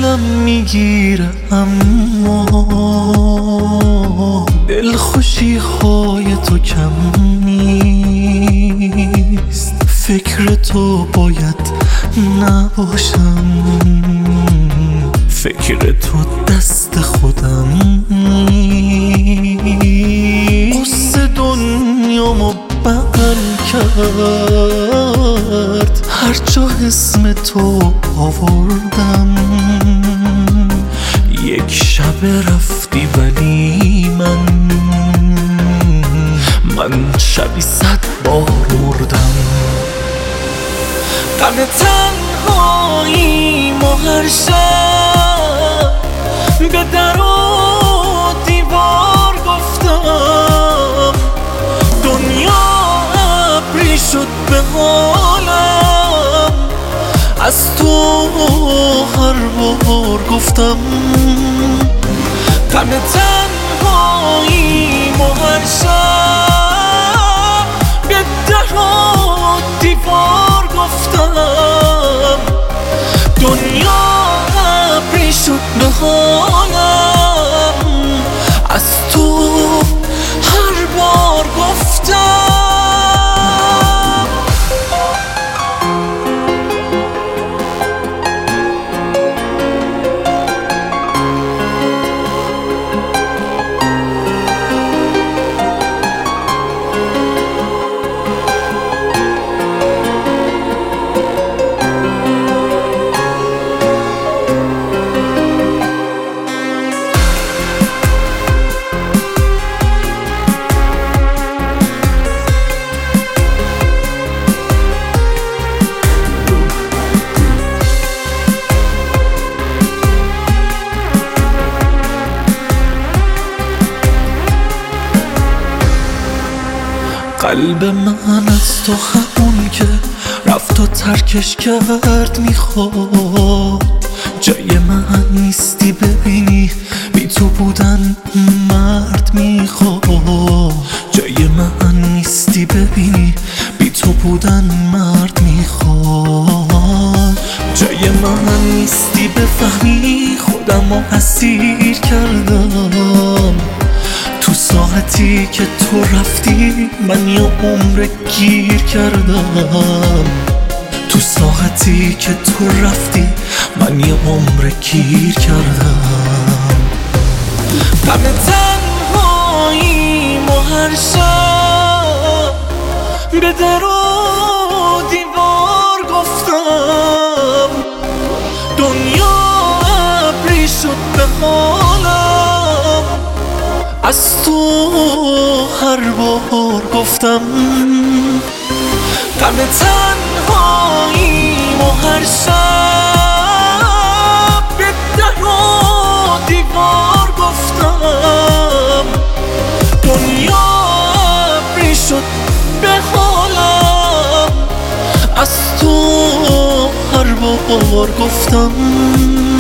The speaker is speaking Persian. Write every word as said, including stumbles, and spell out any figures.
دلم میگیره اما دلخوشی های تو کم نیست. فکر تو باید نباشم، فکر تو دست خودم نیست. قصه دنیامو بغل کرد هر جا اسم تو آوردم. یک شب رفتی ولی من من شبی صد بار مردم. غم تنهاییم و هر شب به در و دیوار گفتم. دنیا ابری شد به حالم، از تو هر بار گفتم. غم تنهاییم و هر شب به در و دیوار گفتم. دنیا ابری شد به حالم، از تو هر بار گفتم. قلب من از تو همون که رفت و ترکش کرد میخواد. جای من نیستی ببینی، بی تو بودن مرد میخواد. جای من نیستی ببینی، بی تو بودن مرد میخواد. جای من نیستی بفهمی خودم رو اسیر کردم. تو ساعتی که تو رفتی من یه عمر گیر کردم. تو ساعتی که تو رفتی من یه عمر گیر کردم. غم تنهاییم و هر شب به در و دیوار گفتم. دنیا ابری شد به حالم، از تو هر بار گفتم. غم تنهاییم و هر شب به در و دیوار گفتم. دنیا ابری شد به حالم، از تو هر بار گفتم.